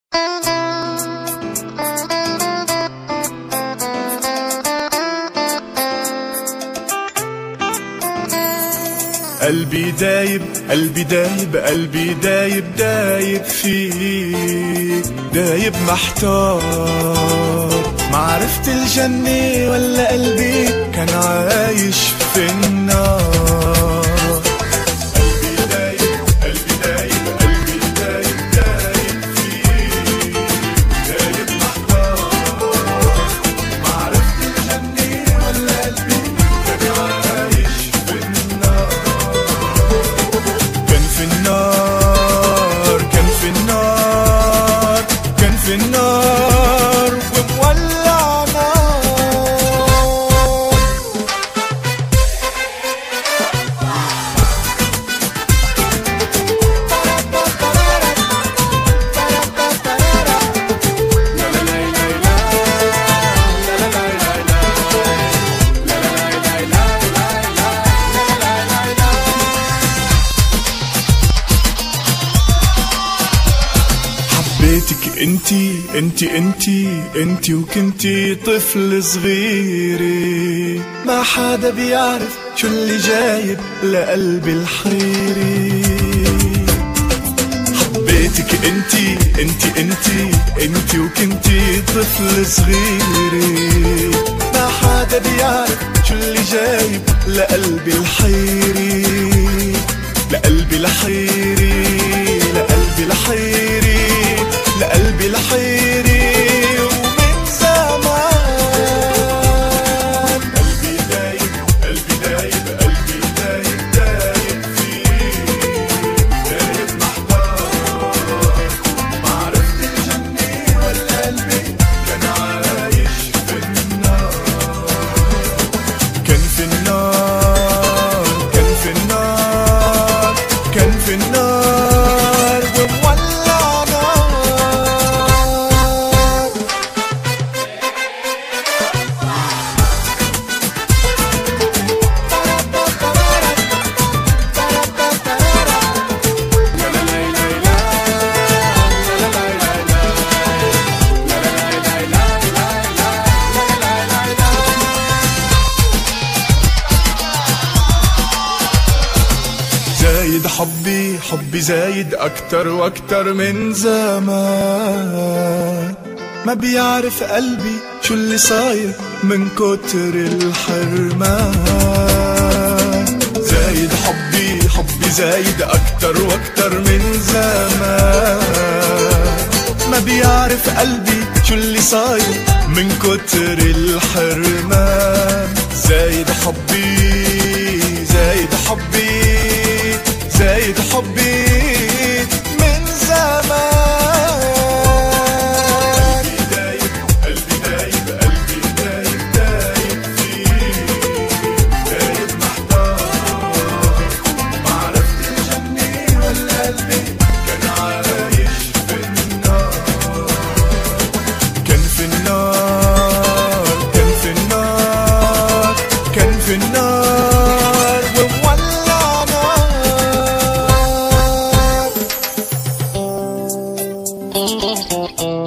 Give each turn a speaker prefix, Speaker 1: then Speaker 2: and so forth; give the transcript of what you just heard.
Speaker 1: قلبي دايب قلبي دايب قلبي دايب دايب فيك، دايب محتار، معرفت الجنة ولا قلبي كان عايش في النار. قلبي دايب قلبي دايب قلبي دايب دايب فيك، دايب محتار، معرفت الجنة ولا قلبي كان عايش في النار. كان في النار كان في النار كان في النار ومولع نار. حبيتك انتي انتي انتي انتي وكنتي طفل صغيري، ما حدا بيعرف شو اللي جايب لقلبي الحيري. حبيتك انتي انتي انتي انتي وكنتي طفل صغيري، ما حدا بيعرف شو اللي جايب لقلبي الحيري، لقلبي الحيري، لقلبي الحيري، لقلبي الحيري. ومن زمان قلبي دايب قلبي دايب قلبي دايب دايب فيك، دايب محتار، معرفت الجنة ولا قلبي كان عايش في النار. كان في النار كان في النار كان في النار ومولع نار. زايد حبي حبي زايد أكتر وأكتر من زمان، ما بيعرف قلبي شو اللي صاير من كتر الحرمان. زايد حبي حبي زايد أكتر وأكتر من زمان، ما بيعرف قلبي شو اللي صاير من كتر الحرمان. زايد حبي زايد حبي زايد حبي من زمان. قلبي دايب قلبي دايب قلبي دايب دايب فيك، دايب محتار، معرفت الجنة ولا قلبي كان عايش في النار. كان في النار كان في النار كان في النار ومولع نار.